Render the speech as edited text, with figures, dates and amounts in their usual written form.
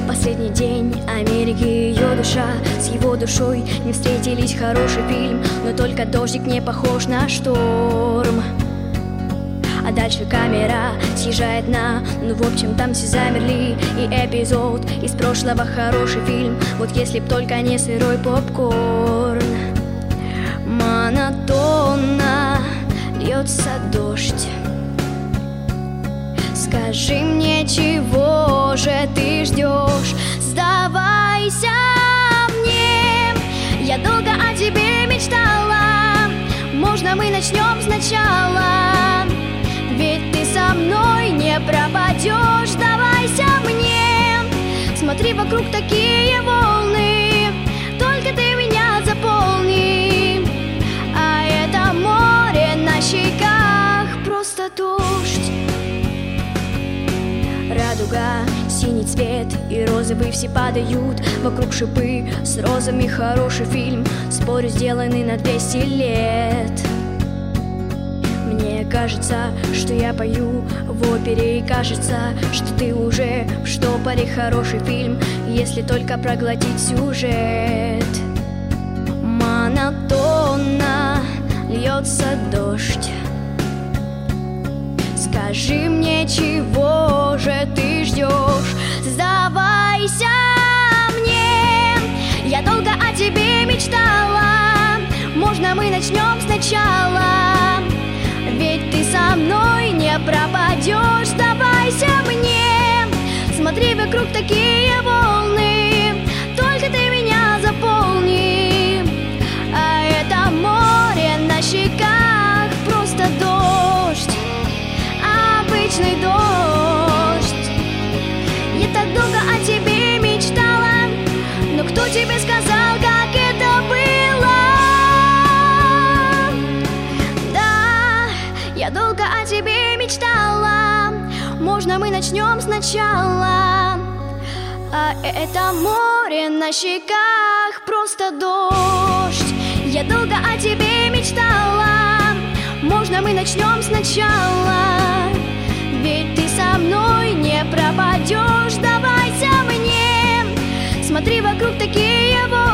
Последний день Америки, ее душа с его душой не встретились, хороший фильм, но только дождик не похож на шторм. А дальше камера съезжает на, ну в общем там все замерли. И эпизод из прошлого, хороший фильм, вот если б только не сырой попкорн. Монотонно льется дождь. Скажи мне, чего же ты ждешь? Сдавайся мне, я долго о тебе мечтала. Можно мы начнем сначала? Ведь ты со мной не пропадешь. Сдавайся мне, смотри, вокруг такие волны, только ты меня заполни. А это море на щеках, просто дождь. Радуга, синий цвет и розовый все падают. Вокруг шипы с розами, хороший фильм, спорю, сделанный на 200 лет. Мне кажется, что я пою в опере, и кажется, что ты уже в штопоре, хороший фильм, если только проглотить сюжет. Монотонно льется дождь. Скажи мне, чего же ты ждешь? Сдавайся мне, я долго о тебе мечтала. Можно мы начнем сначала? Ведь ты со мной не пропадешь. Сдавайся мне, смотри, вокруг такие волны, только ты меня заполни. А это море на щеках, просто дождь, обычный дождь. Я так долго о тебе мечтала, но кто тебе сказал, как это было? Да, я долго о тебе мечтала. Можно мы начнем сначала? А это море на щеках, просто дождь. Я долго о тебе мечтала. Можно мы начнем сначала? Ведь ты со мной не пропадешь. Сдавайся мне, смотри, вокруг такие волны,